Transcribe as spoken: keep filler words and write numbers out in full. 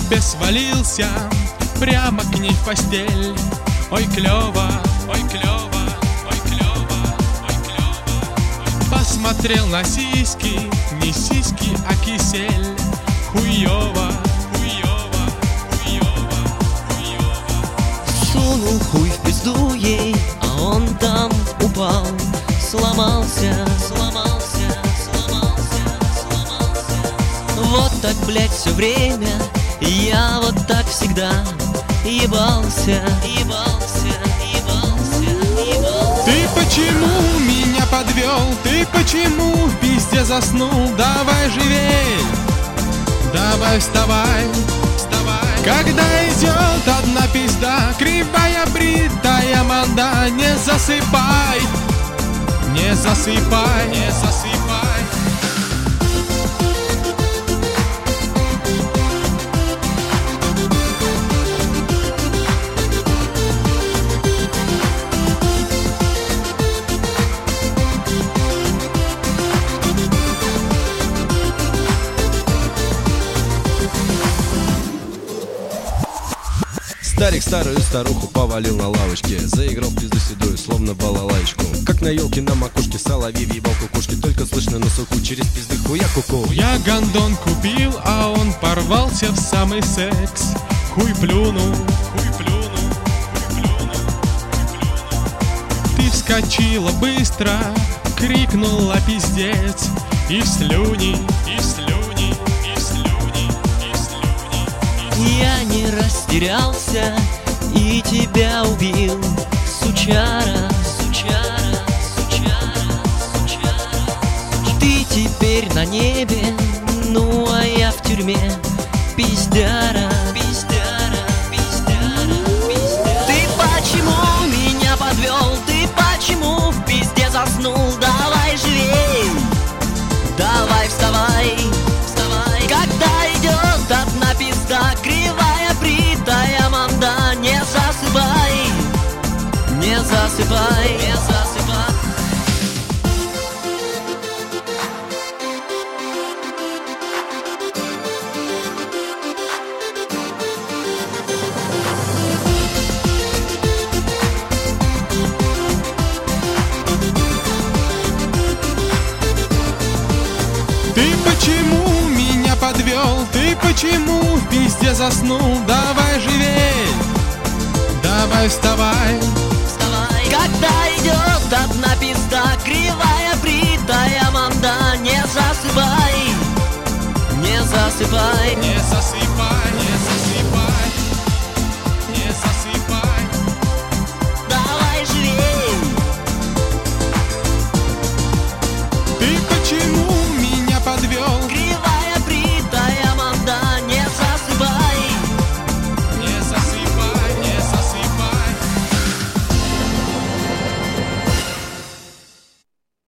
тебе свалился прямо к ней в постель. Ой, клёво, ой, клёво, ой, клёво, ой, клёво. Посмотрел на сиськи, не сиськи, а кисель. Хуёво, хуёво, хуёво, хуёво. Сунул хуй в пизду ей, а он там упал. Сломался, сломался, сломался, сломался. Вот так, блядь, все время. Я вот так всегда ебался, ебался, ебался, ебался. Ты почему меня подвел? Ты почему в пизде заснул? Давай живей, давай вставай, вставай. Когда идет одна пизда, кривая, бритая манда, не засыпай, не засыпай, не засыпай. Старик старую старуху повалил на лавочке, заиграл в пизду седую, словно балалайку. Как на елке на макушке соловей въебал кукушки, только слышно на слуху через пизды хуя куку. Я гондон купил, а он порвался в самый секс. Хуй плюнул, хуй плюнул, хуй плюнул, хуй плюнул. Ты вскочила быстро, крикнула пиздец. И в слюни, и в слюни, и в слюни, и в слюни, и в слюни. Я не растерялся и тебя убил, сучара, сучара, сучара, сучара. Ты теперь на небе, ну а я в тюрьме. Пиздяра, пиздяра, пиздяра, пиздяра. Ты почему меня подвел? Ты почему в пизде заснул? Давай живей, давай вставай, вставай. Когда идет одна пизда, кривая, бритая манда, не засыпай, не засыпай, не засыпай. Ты почему меня подвел? Ты почему в пизде заснул? Давай живей, давай вставай, вставай. Когда идет одна пизда, кривая, бритая манда, не засыпай, не засыпай, не засыпай, не засыпай.